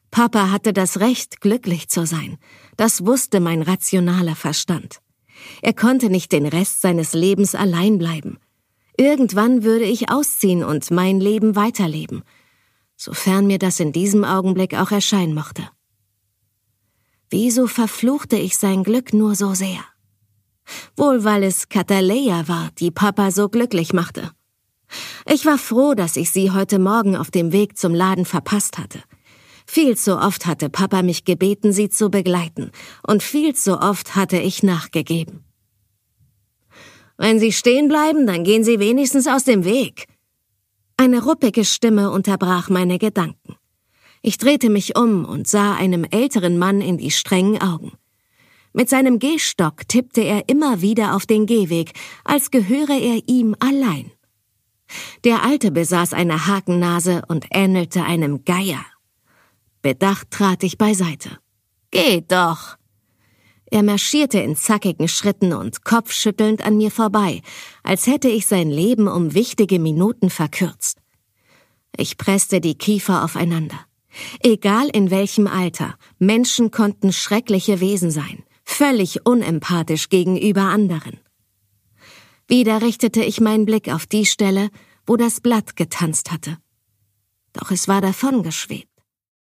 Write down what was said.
Papa hatte das Recht, glücklich zu sein. Das wusste mein rationaler Verstand. Er konnte nicht den Rest seines Lebens allein bleiben. Irgendwann würde ich ausziehen und mein Leben weiterleben, sofern mir das in diesem Augenblick auch erscheinen mochte. Wieso verfluchte ich sein Glück nur so sehr? Wohl, weil es Kataleya war, die Papa so glücklich machte. Ich war froh, dass ich sie heute Morgen auf dem Weg zum Laden verpasst hatte. Viel zu oft hatte Papa mich gebeten, sie zu begleiten, und viel zu oft hatte ich nachgegeben. »Wenn Sie stehen bleiben, dann gehen Sie wenigstens aus dem Weg.« Eine ruppige Stimme unterbrach meine Gedanken. Ich drehte mich um und sah einem älteren Mann in die strengen Augen. Mit seinem Gehstock tippte er immer wieder auf den Gehweg, als gehöre er ihm allein. Der Alte besaß eine Hakennase und ähnelte einem Geier. Bedacht trat ich beiseite. »Geht doch!« Er marschierte in zackigen Schritten und kopfschüttelnd an mir vorbei, als hätte ich sein Leben um wichtige Minuten verkürzt. Ich presste die Kiefer aufeinander. Egal in welchem Alter, Menschen konnten schreckliche Wesen sein, völlig unempathisch gegenüber anderen. Wieder richtete ich meinen Blick auf die Stelle, wo das Blatt getanzt hatte. Doch es war davongeschwebt.